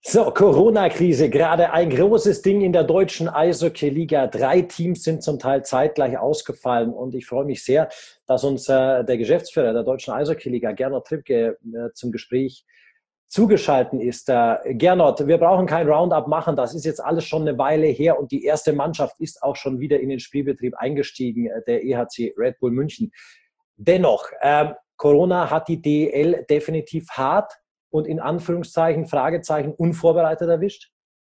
So, Corona-Krise, gerade ein großes Ding in der deutschen Eishockey-Liga. 3 Teams sind zum Teil zeitgleich ausgefallen und ich freue mich sehr, dass uns der Geschäftsführer der deutschen Eishockey-Liga, Gernot Trippke, zum Gespräch zugeschaltet ist. Gernot, wir brauchen kein Roundup machen, das ist jetzt alles schon eine Weile her und die erste Mannschaft ist auch schon wieder in den Spielbetrieb eingestiegen, der EHC Red Bull München. Dennoch, Corona hat die DEL definitiv hart und in Anführungszeichen, Fragezeichen, unvorbereitet erwischt?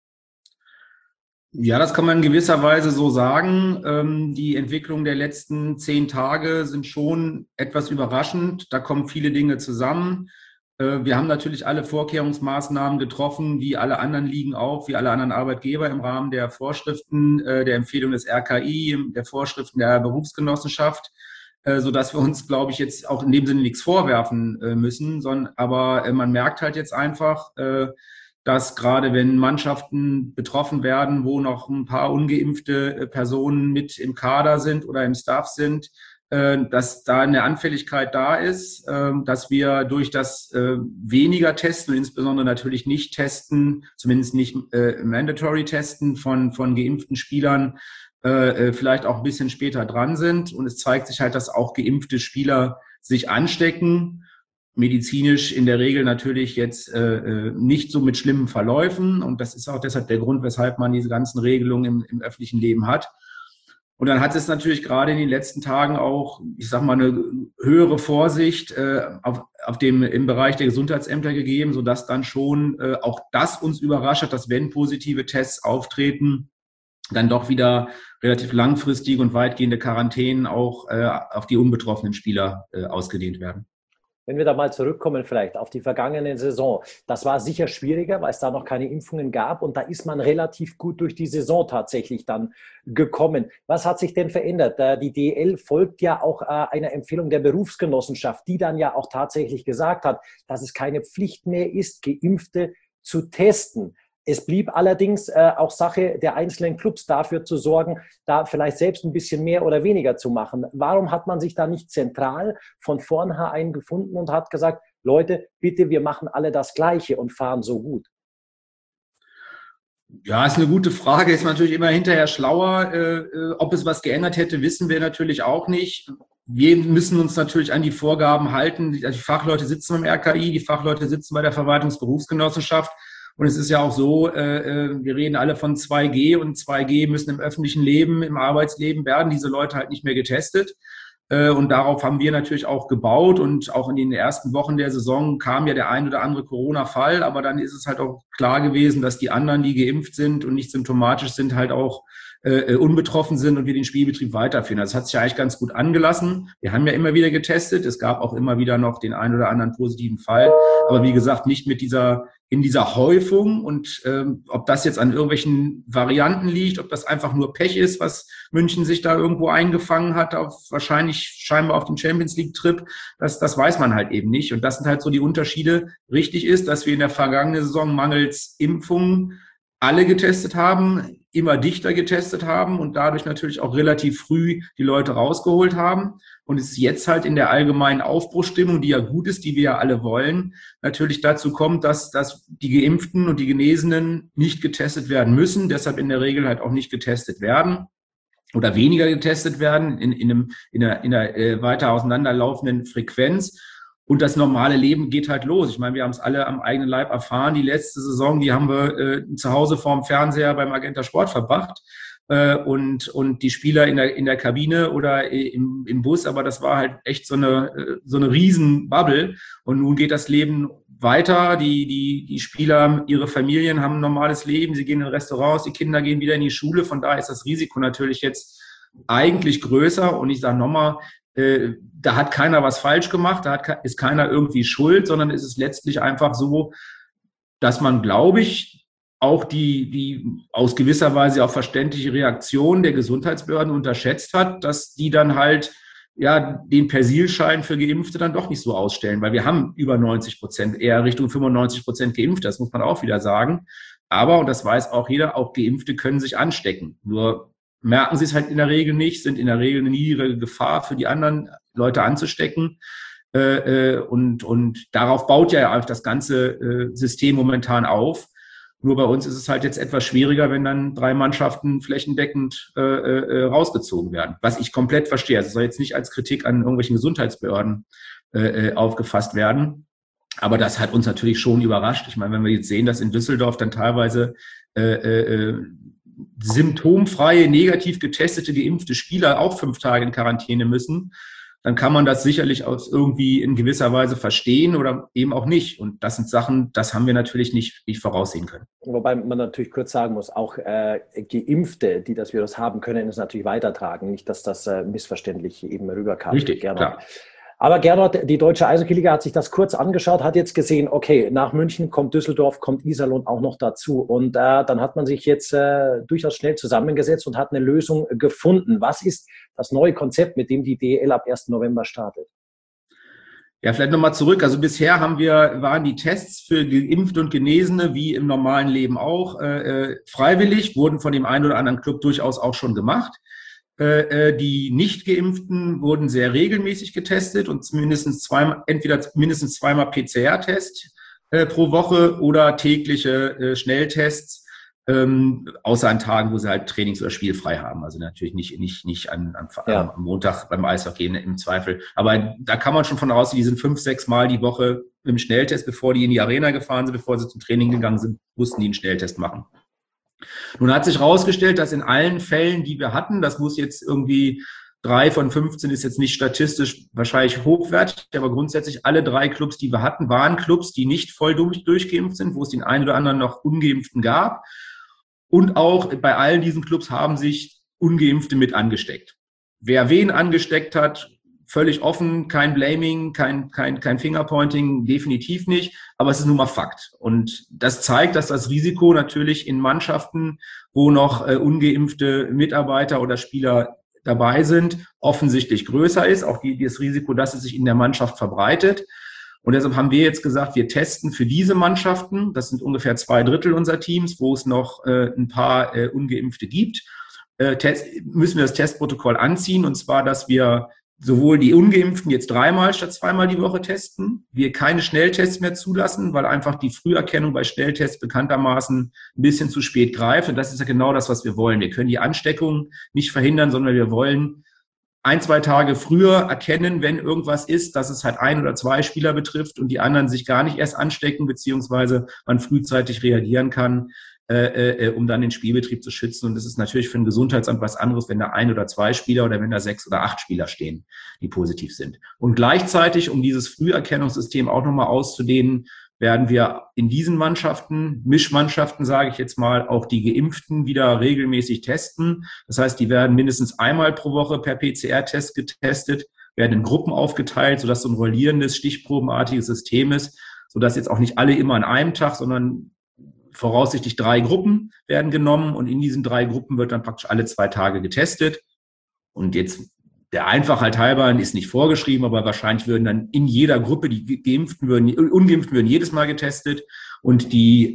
Ja, das kann man in gewisser Weise so sagen. Die Entwicklung der letzten 10 Tage sind schon etwas überraschend. Da kommen viele Dinge zusammen. Wir haben natürlich alle Vorkehrungsmaßnahmen getroffen, wie alle anderen Ligen auch, wie alle anderen Arbeitgeber im Rahmen der Vorschriften, der Empfehlung des RKI, der Vorschriften der Berufsgenossenschaft, sodass wir uns, glaube ich, jetzt auch in dem Sinne nichts vorwerfen müssen, aber man merkt halt jetzt einfach, dass gerade wenn Mannschaften betroffen werden, wo noch ein paar ungeimpfte Personen mit im Kader sind oder im Staff sind, dass da eine Anfälligkeit da ist, dass wir durch das weniger Testen und insbesondere natürlich nicht testen, zumindest nicht mandatory testen von geimpften Spielern, vielleicht auch ein bisschen später dran sind. Und es zeigt sich halt, dass auch geimpfte Spieler sich anstecken. Medizinisch in der Regel natürlich jetzt nicht so mit schlimmen Verläufen. Und das ist auch deshalb der Grund, weshalb man diese ganzen Regelungen im öffentlichen Leben hat. Und dann hat es natürlich gerade in den letzten Tagen auch, ich sag mal, eine höhere Vorsicht im Bereich der Gesundheitsämter gegeben, sodass dann schon auch das uns überrascht hat, dass wenn positive Tests auftreten, dann doch wieder relativ langfristige und weitgehende Quarantänen auch auf die unbetroffenen Spieler ausgedehnt werden. Wenn wir da mal zurückkommen vielleicht auf die vergangene Saison, das war sicher schwieriger, weil es da noch keine Impfungen gab und da ist man relativ gut durch die Saison tatsächlich dann gekommen. Was hat sich denn verändert? Die DEL folgt ja auch einer Empfehlung der Berufsgenossenschaft, die dann ja auch tatsächlich gesagt hat, dass es keine Pflicht mehr ist, Geimpfte zu testen. Es blieb allerdings auch Sache der einzelnen Clubs dafür zu sorgen, da vielleicht selbst ein bisschen mehr oder weniger zu machen. Warum hat man sich da nicht zentral von vornherein gefunden und hat gesagt, Leute, bitte, wir machen alle das Gleiche und fahren so gut? Ja, ist eine gute Frage. Ist man natürlich immer hinterher schlauer. Ob es was geändert hätte, wissen wir natürlich auch nicht. Wir müssen uns natürlich an die Vorgaben halten. Die Fachleute sitzen beim RKI, die Fachleute sitzen bei der Verwaltungsberufsgenossenschaft. Und es ist ja auch so, wir reden alle von 2G und 2G müssen im öffentlichen Leben, im Arbeitsleben werden diese Leute halt nicht mehr getestet. Und darauf haben wir natürlich auch gebaut und auch in den ersten Wochen der Saison kam ja der ein oder andere Corona-Fall, aber dann ist es halt auch klar gewesen, dass die anderen, die geimpft sind und nicht symptomatisch sind, halt auch unbetroffen sind und wir den Spielbetrieb weiterführen. Das hat sich ja eigentlich ganz gut angelassen. Wir haben ja immer wieder getestet. Es gab auch immer wieder noch den einen oder anderen positiven Fall. Aber wie gesagt, nicht in dieser Häufung und ob das jetzt an irgendwelchen Varianten liegt, ob das einfach nur Pech ist, was München sich da irgendwo eingefangen hat, wahrscheinlich scheinbar auf dem Champions League Trip, das weiß man halt eben nicht. Und das sind halt so die Unterschiede. Richtig ist, dass wir in der vergangenen Saison mangels Impfungen alle getestet haben, immer dichter getestet haben und dadurch natürlich auch relativ früh die Leute rausgeholt haben. Und es ist jetzt halt in der allgemeinen Aufbruchsstimmung, die ja gut ist, die wir ja alle wollen, natürlich dazu kommt, dass die Geimpften und die Genesenen nicht getestet werden müssen, deshalb in der Regel halt auch nicht getestet werden oder weniger getestet werden in einer weiter auseinanderlaufenden Frequenz. Und das normale Leben geht halt los. Ich meine, wir haben es alle am eigenen Leib erfahren. Die letzte Saison, die haben wir zu Hause vorm Fernseher beim Magenta Sport verbracht. Und die Spieler in der Kabine oder im Bus, aber das war halt echt so eine Riesenbubble. Und nun geht das Leben weiter. Die Spieler, ihre Familien haben ein normales Leben. Sie gehen in Restaurants, die Kinder gehen wieder in die Schule. Von daher ist das Risiko natürlich jetzt eigentlich größer. Und ich sage nochmal, da hat keiner was falsch gemacht, ist keiner irgendwie schuld, sondern es ist letztlich einfach so, dass man, glaube ich, auch die aus gewisser Weise auch verständliche Reaktion der Gesundheitsbehörden unterschätzt hat, dass die dann halt ja den Persilschein für Geimpfte dann doch nicht so ausstellen, weil wir haben über 90%, eher Richtung 95% Geimpfte, das muss man auch wieder sagen. Aber, und das weiß auch jeder, auch Geimpfte können sich anstecken. Nur merken sie es halt in der Regel nicht, sind in der Regel eine niedrige Gefahr für die anderen Leute anzustecken. Und darauf baut ja das ganze System momentan auf. Nur bei uns ist es halt jetzt etwas schwieriger, wenn dann 3 Mannschaften flächendeckend rausgezogen werden. Was ich komplett verstehe. Also es soll jetzt nicht als Kritik an irgendwelchen Gesundheitsbehörden aufgefasst werden. Aber das hat uns natürlich schon überrascht. Ich meine, wenn wir jetzt sehen, dass in Düsseldorf dann teilweise symptomfreie, negativ getestete, geimpfte Spieler auch 5 Tage in Quarantäne müssen, dann kann man das sicherlich auch irgendwie in gewisser Weise verstehen oder eben auch nicht. Und das sind Sachen, das haben wir natürlich nicht voraussehen können. Wobei man natürlich kurz sagen muss, auch Geimpfte, die das Virus haben, können es natürlich weitertragen. Nicht, dass das missverständlich eben rüberkam. Richtig, klar. Aber Gernot, die Deutsche Eishockey-Liga hat sich das kurz angeschaut, hat jetzt gesehen, okay, nach München kommt Düsseldorf, kommt Iserlohn auch noch dazu. Und dann hat man sich jetzt durchaus schnell zusammengesetzt und hat eine Lösung gefunden. Was ist das neue Konzept, mit dem die DEL ab 1. November startet? Ja, vielleicht nochmal zurück. Also bisher waren die Tests für Geimpfte und Genesene wie im normalen Leben auch freiwillig, wurden von dem einen oder anderen Club durchaus auch schon gemacht. Die Nicht-Geimpften wurden sehr regelmäßig getestet und entweder mindestens zweimal PCR-Test pro Woche oder tägliche Schnelltests, außer an Tagen, wo sie halt Trainings- oder spielfrei haben. Also natürlich nicht am Montag beim Eishockey im Zweifel. Aber da kann man schon von ausgehen, die sind 5, 6 Mal die Woche im Schnelltest, bevor die in die Arena gefahren sind, bevor sie zum Training gegangen sind, mussten die einen Schnelltest machen. Nun hat sich herausgestellt, dass in allen Fällen, die wir hatten, das muss jetzt irgendwie 3 von 15 ist jetzt nicht statistisch wahrscheinlich hochwertig, aber grundsätzlich alle 3 Clubs, die wir hatten, waren Clubs, die nicht voll durchgeimpft sind, wo es den einen oder anderen noch Ungeimpften gab. Und auch bei all diesen Clubs haben sich Ungeimpfte mit angesteckt. Wer wen angesteckt hat, völlig offen, kein Blaming, kein Fingerpointing, definitiv nicht, aber es ist nun mal Fakt. Und das zeigt, dass das Risiko natürlich in Mannschaften, wo noch ungeimpfte Mitarbeiter oder Spieler dabei sind, offensichtlich größer ist, auch das Risiko, dass es sich in der Mannschaft verbreitet. Und deshalb haben wir jetzt gesagt, wir testen für diese Mannschaften, das sind ungefähr 2/3 unserer Teams, wo es noch ein paar Ungeimpfte gibt, müssen wir das Testprotokoll anziehen, und zwar, dass wir sowohl die Ungeimpften jetzt 3-mal statt 2-mal die Woche testen, wir keine Schnelltests mehr zulassen, weil einfach die Früherkennung bei Schnelltests bekanntermaßen ein bisschen zu spät greift. Und das ist ja genau das, was wir wollen. Wir können die Ansteckung nicht verhindern, sondern wir wollen 1, 2 Tage früher erkennen, wenn irgendwas ist, dass es halt 1 oder 2 Spieler betrifft und die anderen sich gar nicht erst anstecken, beziehungsweise man frühzeitig reagieren kann, um dann den Spielbetrieb zu schützen. Und das ist natürlich für ein Gesundheitsamt was anderes, wenn da 1 oder 2 Spieler oder wenn da 6 oder 8 Spieler stehen, die positiv sind. Und gleichzeitig, um dieses Früherkennungssystem auch nochmal auszudehnen, werden wir in diesen Mannschaften, Mischmannschaften sage ich jetzt mal, auch die Geimpften wieder regelmäßig testen. Das heißt, die werden mindestens einmal pro Woche per PCR-Test getestet, werden in Gruppen aufgeteilt, sodass so ein rollierendes, stichprobenartiges System ist, sodass jetzt auch nicht alle immer an einem Tag, sondern voraussichtlich 3 Gruppen werden genommen, und in diesen 3 Gruppen wird dann praktisch alle 2 Tage getestet. Und jetzt der Einfachheit halber ist nicht vorgeschrieben, aber wahrscheinlich würden dann in jeder Gruppe die Ungeimpften würden jedes Mal getestet und die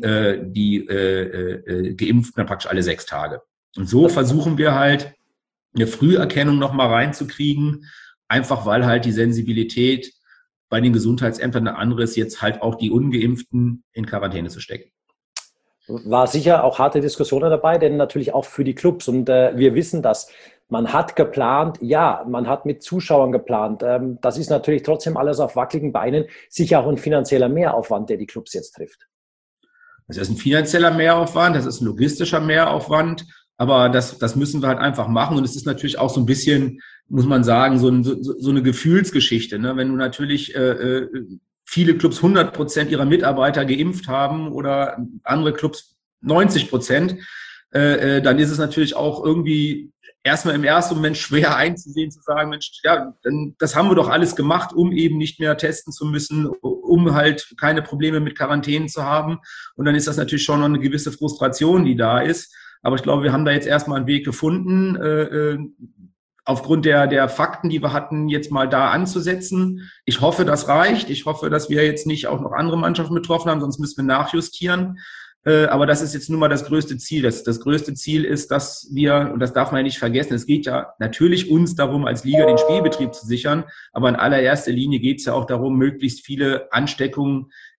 Geimpften dann praktisch alle 6 Tage. Und so versuchen wir halt eine Früherkennung nochmal reinzukriegen, einfach weil halt die Sensibilität bei den Gesundheitsämtern eine andere ist, jetzt halt auch die Ungeimpften in Quarantäne zu stecken. War sicher auch harte Diskussionen dabei, denn natürlich auch für die Clubs. Und wir wissen das. Man hat geplant, ja, man hat mit Zuschauern geplant. Das ist natürlich trotzdem alles auf wackeligen Beinen. Sicher auch ein finanzieller Mehraufwand, der die Clubs jetzt trifft. Das ist ein finanzieller Mehraufwand, das ist ein logistischer Mehraufwand, aber das müssen wir halt einfach machen. Und es ist natürlich auch so ein bisschen, muss man sagen, so eine Gefühlsgeschichte, ne? Wenn du natürlich viele Clubs 100% ihrer Mitarbeiter geimpft haben oder andere Clubs 90%, dann ist es natürlich auch irgendwie erstmal im ersten Moment schwer einzusehen, zu sagen, Mensch, ja, das haben wir doch alles gemacht, um eben nicht mehr testen zu müssen, um halt keine Probleme mit Quarantänen zu haben. Und dann ist das natürlich schon noch eine gewisse Frustration, die da ist. Aber ich glaube, wir haben da jetzt erstmal einen Weg gefunden, aufgrund der Fakten, die wir hatten, jetzt mal da anzusetzen. Ich hoffe, das reicht. Ich hoffe, dass wir jetzt nicht auch noch andere Mannschaften betroffen haben, sonst müssen wir nachjustieren. Aber das ist jetzt nun mal das größte Ziel. Das größte Ziel ist, dass wir, und das darf man ja nicht vergessen, es geht ja natürlich uns darum, als Liga den Spielbetrieb zu sichern, aber in allererster Linie geht es ja auch darum, möglichst viele Ansteckungen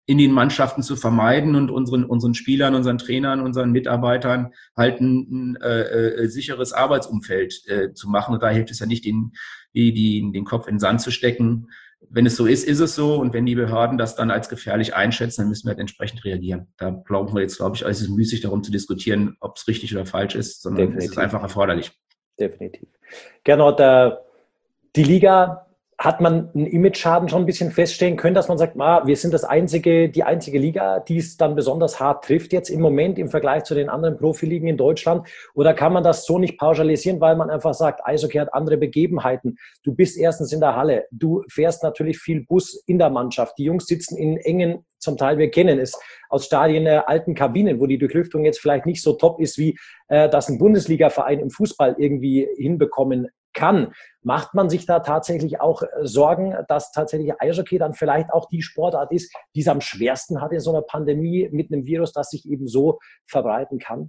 in den Mannschaften zu vermeiden und unseren Spielern, unseren Trainern, unseren Mitarbeitern halt ein sicheres Arbeitsumfeld zu machen. Und da hilft es ja nicht, den Kopf in den Sand zu stecken. Wenn es so ist, ist es so. Und wenn die Behörden das dann als gefährlich einschätzen, dann müssen wir halt entsprechend reagieren. Da brauchen wir jetzt, glaube ich, es ist müßig darum zu diskutieren, ob es richtig oder falsch ist, sondern Definitiv. Es ist einfach erforderlich. Definitiv. Gernot, die Liga, hat man einen Image-Schaden schon ein bisschen feststellen können, dass man sagt, wir sind die einzige Liga, die es dann besonders hart trifft jetzt im Moment im Vergleich zu den anderen Profiligen in Deutschland? Oder kann man das so nicht pauschalisieren, weil man einfach sagt, Eishockey hat andere Begebenheiten. Du bist erstens in der Halle, du fährst natürlich viel Bus in der Mannschaft. Die Jungs sitzen in engen, zum Teil, wir kennen es aus Stadien, alten Kabinen, wo die Durchlüftung jetzt vielleicht nicht so top ist, wie das ein Bundesliga-Verein im Fußball irgendwie hinbekommen kann. Macht man sich da tatsächlich auch Sorgen, dass tatsächlich Eishockey dann vielleicht auch die Sportart ist, die es am schwersten hat in so einer Pandemie mit einem Virus, das sich eben so verbreiten kann?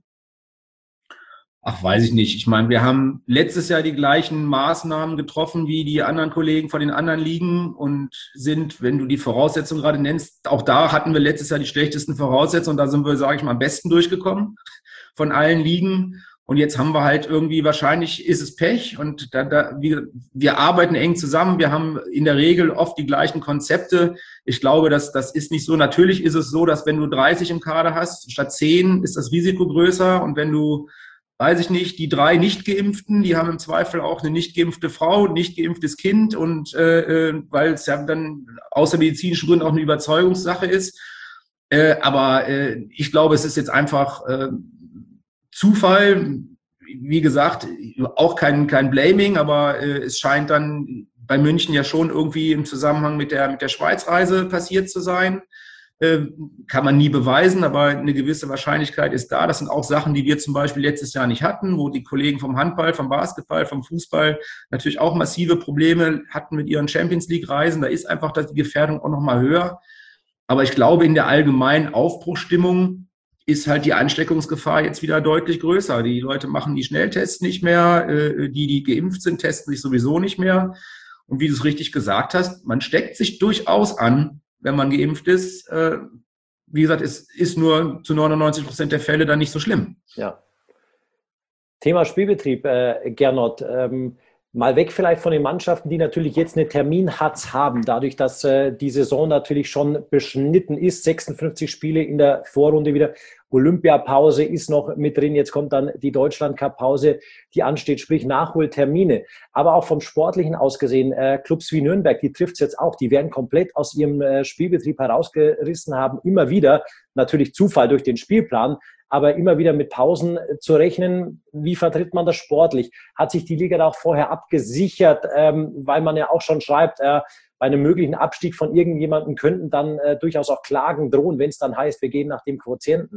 Ach, weiß ich nicht. Ich meine, wir haben letztes Jahr die gleichen Maßnahmen getroffen wie die anderen Kollegen von den anderen Ligen und sind, wenn du die Voraussetzungen gerade nennst, auch da hatten wir letztes Jahr die schlechtesten Voraussetzungen. Da sind wir, sage ich mal, am besten durchgekommen von allen Ligen. Und jetzt haben wir halt irgendwie, wahrscheinlich ist es Pech und wir arbeiten eng zusammen. Wir haben in der Regel oft die gleichen Konzepte. Ich glaube, das ist nicht so. Natürlich ist es so, dass wenn du 30 im Kader hast, statt 10 ist das Risiko größer. Und wenn du, weiß ich nicht, die 3 Nicht-Geimpften, die haben im Zweifel auch eine nicht geimpfte Frau, ein nicht geimpftes Kind und weil es ja dann außer medizinischen Gründen auch eine Überzeugungssache ist. Aber ich glaube, es ist jetzt einfach Zufall, wie gesagt, auch kein Blaming, aber es scheint dann bei München ja schon irgendwie im Zusammenhang mit der Schweizreise passiert zu sein. Kann man nie beweisen, aber eine gewisse Wahrscheinlichkeit ist da. Das sind auch Sachen, die wir zum Beispiel letztes Jahr nicht hatten, wo die Kollegen vom Handball, vom Basketball, vom Fußball natürlich auch massive Probleme hatten mit ihren Champions-League-Reisen. Da ist einfach die Gefährdung auch noch mal höher. Aber ich glaube, in der allgemeinen Aufbruchstimmung ist halt die Ansteckungsgefahr jetzt wieder deutlich größer. Die Leute machen die Schnelltests nicht mehr, die geimpft sind, testen sich sowieso nicht mehr. Und wie du es richtig gesagt hast, man steckt sich durchaus an, wenn man geimpft ist. Wie gesagt, es ist nur zu 99% der Fälle dann nicht so schlimm. Ja. Thema Spielbetrieb, Gernot. Mal weg vielleicht von den Mannschaften, die natürlich jetzt eine Terminhatz haben, dadurch, dass die Saison natürlich schon beschnitten ist. 56 Spiele in der Vorrunde wieder. Olympiapause ist noch mit drin. Jetzt kommt dann die Deutschland-Cup-Pause, die ansteht, sprich Nachholtermine. Aber auch vom Sportlichen aus gesehen, Clubs wie Nürnberg, die trifft es jetzt auch. Die werden komplett aus ihrem Spielbetrieb herausgerissen haben. Immer wieder, natürlich Zufall durch den Spielplan, aber immer wieder mit Pausen zu rechnen. Wie vertritt man das sportlich? Hat sich die Liga da auch vorher abgesichert, weil man ja auch schon schreibt, bei einem möglichen Abstieg von irgendjemandem könnten dann durchaus auch Klagen drohen, wenn es dann heißt, wir gehen nach dem Quotienten?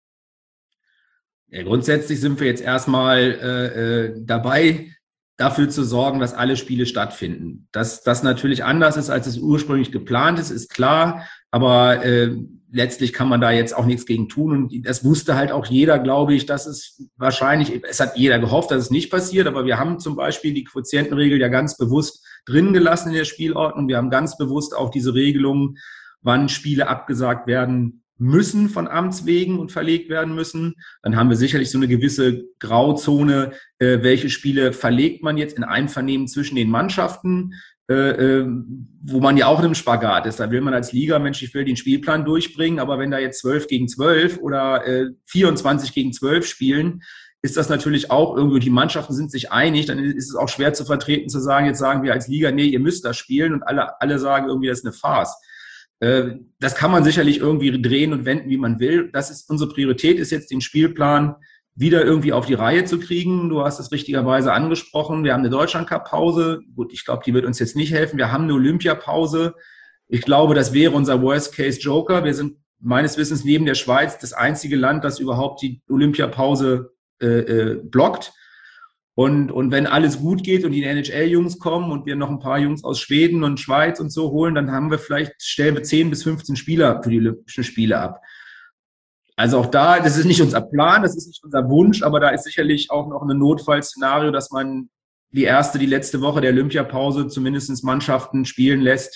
Ja, grundsätzlich sind wir jetzt erstmal dabei, dafür zu sorgen, dass alle Spiele stattfinden. Dass das natürlich anders ist, als es ursprünglich geplant ist klar. Aber letztlich kann man da jetzt auch nichts gegen tun. Und das wusste halt auch jeder, glaube ich, dass es wahrscheinlich, es hat jeder gehofft, dass es nicht passiert. Aber wir haben zum Beispiel die Quotientenregel ja ganz bewusst drin gelassen in der Spielordnung. Wir haben ganz bewusst auch diese Regelungen, wann Spiele abgesagt werden müssen von Amts wegen und verlegt werden müssen. Dann haben wir sicherlich so eine gewisse Grauzone, welche Spiele verlegt man jetzt in Einvernehmen zwischen den Mannschaften, wo man ja auch in einem Spagat ist. Da will man als Liga, Mensch, ich will den Spielplan durchbringen, aber wenn da jetzt 12 gegen 12 oder 24 gegen 12 spielen, ist das natürlich auch irgendwie, die Mannschaften sind sich einig, dann ist es auch schwer zu vertreten, zu sagen, jetzt sagen wir als Liga, nee, ihr müsst das spielen und alle sagen irgendwie, das ist eine Farce. Das kann man sicherlich irgendwie drehen und wenden, wie man will. Das ist unsere Priorität, ist jetzt den Spielplan wieder irgendwie auf die Reihe zu kriegen. Du hast es richtigerweise angesprochen. Wir haben eine Deutschland-Cup-Pause. Gut, ich glaube, die wird uns jetzt nicht helfen. Wir haben eine Olympiapause. Ich glaube, das wäre unser Worst-Case-Joker. Wir sind meines Wissens neben der Schweiz das einzige Land, das überhaupt die Olympiapause blockt. Und wenn alles gut geht und die NHL-Jungs kommen und wir noch ein paar Jungs aus Schweden und Schweiz und so holen, dann haben wir stellen wir 10 bis 15 Spieler für die Olympischen Spiele ab. Also auch da, das ist nicht unser Plan, das ist nicht unser Wunsch, aber da ist sicherlich auch noch ein Notfallszenario, dass man die letzte Woche der Olympiapause zumindest Mannschaften spielen lässt,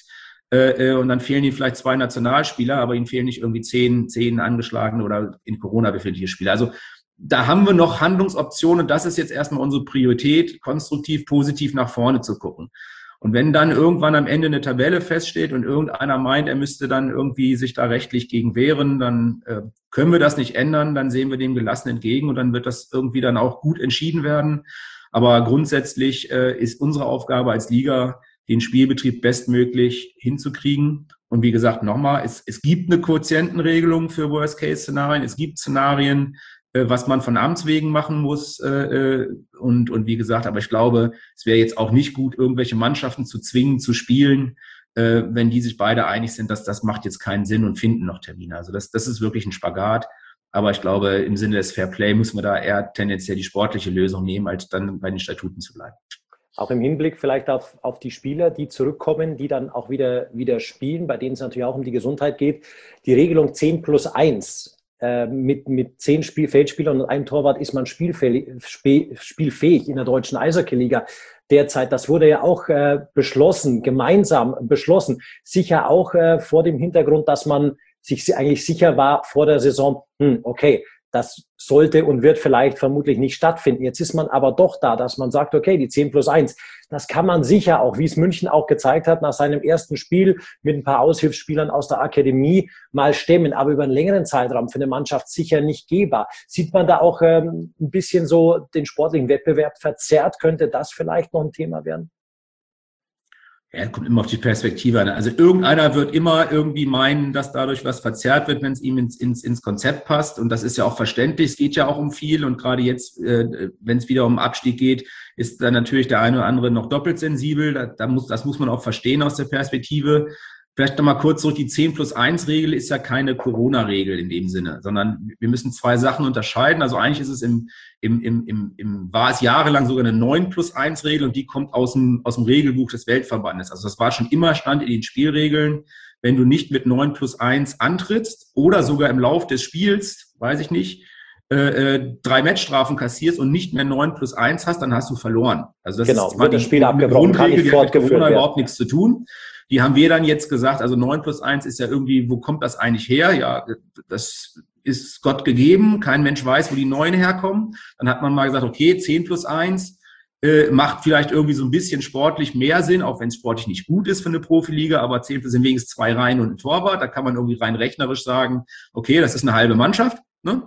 und dann fehlen ihnen vielleicht 2 Nationalspieler, aber ihnen fehlen nicht irgendwie 10 angeschlagene oder in Corona befindliche Spieler. Also da haben wir noch Handlungsoptionen. Das ist jetzt erstmal unsere Priorität, konstruktiv, positiv nach vorne zu gucken. Und wenn dann irgendwann am Ende eine Tabelle feststeht und irgendeiner meint, er müsste dann irgendwie sich da rechtlich gegen wehren, dann können wir das nicht ändern, dann sehen wir dem gelassen entgegen und dann wird das irgendwie dann auch gut entschieden werden. Aber grundsätzlich ist unsere Aufgabe als Liga, den Spielbetrieb bestmöglich hinzukriegen. Und wie gesagt, nochmal, es gibt eine Quotientenregelung für Worst-Case-Szenarien, es gibt Szenarien, was man von Amts wegen machen muss. Und wie gesagt, aber ich glaube, es wäre jetzt auch nicht gut, irgendwelche Mannschaften zu zwingen, zu spielen, wenn die sich beide einig sind, dass das macht jetzt keinen Sinn und finden noch Termine. Also das ist wirklich ein Spagat. Aber ich glaube, im Sinne des Fair Play müssen wir da eher tendenziell die sportliche Lösung nehmen, als dann bei den Statuten zu bleiben. Auch im Hinblick vielleicht auf die Spieler, die zurückkommen, die dann auch wieder spielen, bei denen es natürlich auch um die Gesundheit geht. Die Regelung 10+1 mit 10 Feldspielern und einem Torwart ist man spielfähig in der deutschen Eishockey-Liga derzeit. Das wurde ja auch gemeinsam beschlossen. Sicher auch vor dem Hintergrund, dass man sich eigentlich sicher war vor der Saison, okay, das sollte und wird vielleicht vermutlich nicht stattfinden. Jetzt ist man aber doch da, dass man sagt, okay, die 10+1, das kann man sicher auch, wie es München auch gezeigt hat, nach seinem ersten Spiel mit ein paar Aushilfsspielern aus der Akademie mal stemmen, aber über einen längeren Zeitraum für eine Mannschaft sicher nicht gehbar. Sieht man da auch ein bisschen so den sportlichen Wettbewerb verzerrt? Könnte das vielleicht noch ein Thema werden? Ja, kommt immer auf die Perspektive an. Also irgendeiner wird immer irgendwie meinen, dass dadurch was verzerrt wird, wenn es ihm ins Konzept passt. Und das ist ja auch verständlich. Es geht ja auch um viel. Und gerade jetzt, wenn es wieder um Abstieg geht, ist dann natürlich der eine oder andere noch doppelt sensibel. Das muss man auch verstehen aus der Perspektive. Vielleicht nochmal kurz zurück, die 10+1-Regel ist ja keine Corona-Regel in dem Sinne, sondern wir müssen 2 Sachen unterscheiden. Also eigentlich ist es war es jahrelang sogar eine 9+1-Regel und die kommt aus dem Regelbuch des Weltverbandes. Also das war schon immer Stand in den Spielregeln. Wenn du nicht mit 9+1 antrittst oder sogar im Lauf des Spiels, weiß ich nicht, 3 Matchstrafen kassierst und nicht mehr 9+1 hast, dann hast du verloren. Also das ist wird das Spiel abgebrochen, kann nicht fortgeführt werden. Überhaupt nichts zu tun. Die haben wir dann jetzt gesagt, also 9+1 ist ja irgendwie, wo kommt das eigentlich her? Ja, das ist Gott gegeben. Kein Mensch weiß, wo die 9 herkommen. Dann hat man mal gesagt, okay, 10+1 macht vielleicht irgendwie so ein bisschen sportlich mehr Sinn, auch wenn es sportlich nicht gut ist für eine Profiliga, aber 10+ sind wenigstens 2 Reihen und ein Torwart. Da kann man irgendwie rein rechnerisch sagen, okay, das ist eine halbe Mannschaft, ne?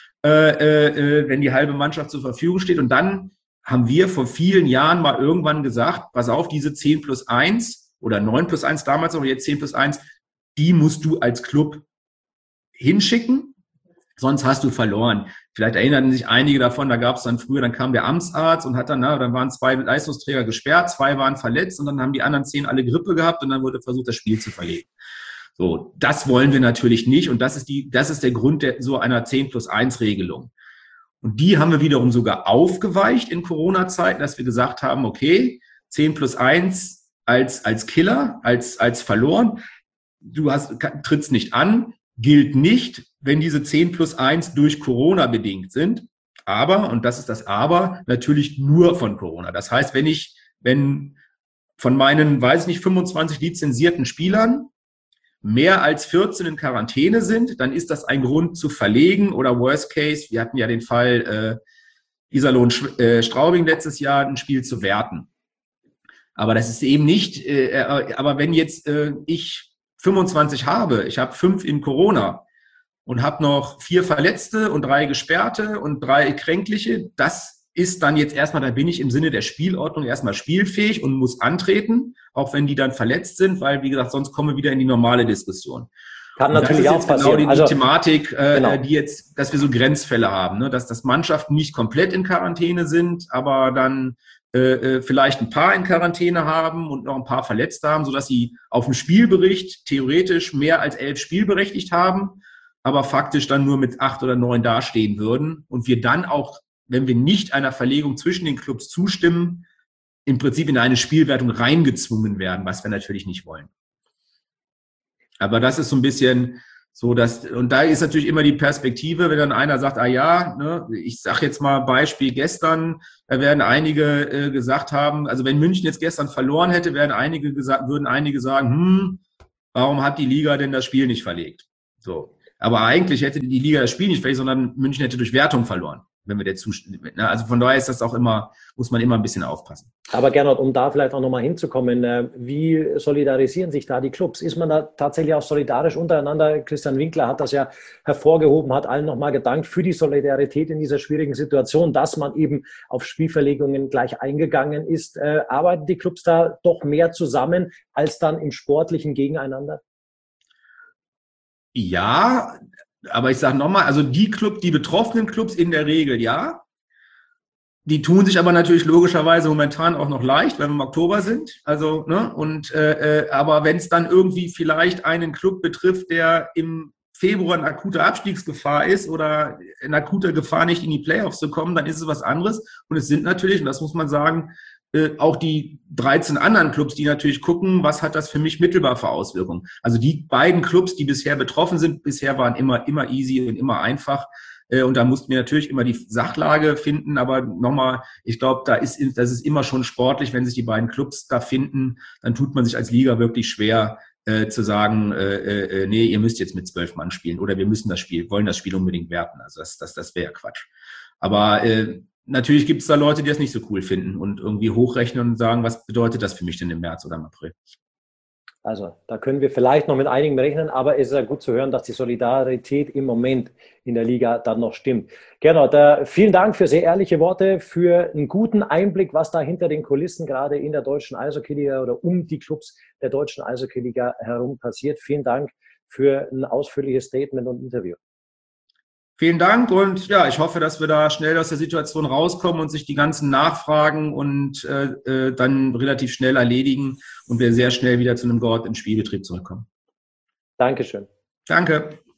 Wenn die halbe Mannschaft zur Verfügung steht. Und dann haben wir vor vielen Jahren mal irgendwann gesagt, pass auf, diese 10+1 oder 9+1 damals, aber jetzt 10+1, die musst du als Club hinschicken, sonst hast du verloren. Vielleicht erinnern sich einige davon, da gab es dann früher, dann kam der Amtsarzt und hat dann waren 2 Leistungsträger gesperrt, 2 waren verletzt und dann haben die anderen 10 alle Grippe gehabt und dann wurde versucht, das Spiel zu verlegen. So, das wollen wir natürlich nicht und das ist der Grund so einer 10+1-Regelung. Und die haben wir wiederum sogar aufgeweicht in Corona-Zeiten, dass wir gesagt haben, okay, 10+1 als Killer, als verloren. Du trittst nicht an, gilt nicht, wenn diese 10+1 durch Corona bedingt sind. Aber, und das ist das Aber, natürlich nur von Corona. Das heißt, wenn von meinen, 25 lizenzierten Spielern mehr als 14 in Quarantäne sind, dann ist das ein Grund zu verlegen oder Worst Case, wir hatten ja den Fall Iserlohn-Straubing letztes Jahr, ein Spiel zu werten. Aber das ist eben nicht, aber wenn jetzt ich 25 habe, ich habe 5 in Corona und habe noch 4 Verletzte und 3 Gesperrte und 3 Kränkliche, das ist dann jetzt erstmal, da bin ich im Sinne der Spielordnung erstmal spielfähig und muss antreten, auch wenn die dann verletzt sind, weil, wie gesagt, sonst kommen wir wieder in die normale Diskussion. Kann natürlich auch passieren. Genau die Thematik, die jetzt, dass wir so Grenzfälle haben, ne? Dass Mannschaften nicht komplett in Quarantäne sind, aber dann vielleicht ein paar in Quarantäne haben und noch ein paar verletzt haben, sodass sie auf dem Spielbericht theoretisch mehr als 11 spielberechtigt haben, aber faktisch dann nur mit 8 oder 9 dastehen würden und wir dann auch, wenn wir nicht einer Verlegung zwischen den Clubs zustimmen, im Prinzip in eine Spielwertung reingezwungen werden, was wir natürlich nicht wollen. Aber das ist so ein bisschen so, und da ist natürlich immer die Perspektive, wenn dann einer sagt, ne, ich sage jetzt mal Beispiel gestern, da werden einige gesagt haben, also wenn München jetzt gestern verloren hätte, würden einige sagen, warum hat die Liga denn das Spiel nicht verlegt? So. Aber eigentlich hätte die Liga das Spiel nicht verlegt, sondern München hätte durch Wertung verloren, wenn wir der zustimmen. Also von daher ist das auch immer, muss man immer ein bisschen aufpassen. Aber Gernot, um da vielleicht auch nochmal hinzukommen, wie solidarisieren sich da die Clubs? Ist man da tatsächlich auch solidarisch untereinander? Christian Winkler hat das ja hervorgehoben, hat allen nochmal gedankt für die Solidarität in dieser schwierigen Situation, dass man eben auf Spielverlegungen gleich eingegangen ist. Arbeiten die Clubs da doch mehr zusammen als dann im sportlichen Gegeneinander? Ja, aber ich sage nochmal, also die betroffenen Clubs in der Regel, ja. Die tun sich aber natürlich logischerweise momentan auch noch leicht, weil wir im Oktober sind. Also, ne, aber wenn es dann irgendwie vielleicht einen Club betrifft, der im Februar in akuter Abstiegsgefahr ist oder in akuter Gefahr, nicht in die Playoffs zu kommen, dann ist es was anderes. Und es sind natürlich, und das muss man sagen, auch die 13 anderen Clubs, die natürlich gucken, was hat das für mich mittelbar für Auswirkungen. Also die beiden Clubs, die bisher betroffen sind, bisher waren immer easy und immer einfach. Und da mussten wir natürlich immer die Sachlage finden. Aber nochmal, ich glaube, das ist immer schon sportlich, wenn sich die beiden Clubs da finden, dann tut man sich als Liga wirklich schwer, zu sagen, nee, ihr müsst jetzt mit 12 Mann spielen oder wir müssen wollen das Spiel unbedingt werten. Also das wäre ja Quatsch. Aber natürlich gibt es da Leute, die das nicht so cool finden und irgendwie hochrechnen und sagen, was bedeutet das für mich denn im März oder im April? Also da können wir vielleicht noch mit einigen rechnen, aber es ist ja gut zu hören, dass die Solidarität im Moment in der Liga dann noch stimmt. Gernot, vielen Dank für sehr ehrliche Worte, für einen guten Einblick, was da hinter den Kulissen gerade in der deutschen Eishockey-Liga oder um die Clubs der deutschen Eishockey-Liga herum passiert. Vielen Dank für ein ausführliches Statement und Interview. Vielen Dank und ja, ich hoffe, dass wir da schnell aus der Situation rauskommen und sich die ganzen Nachfragen und dann relativ schnell erledigen und wir sehr schnell wieder zu einem geordneten Spielbetrieb zurückkommen. Dankeschön. Danke.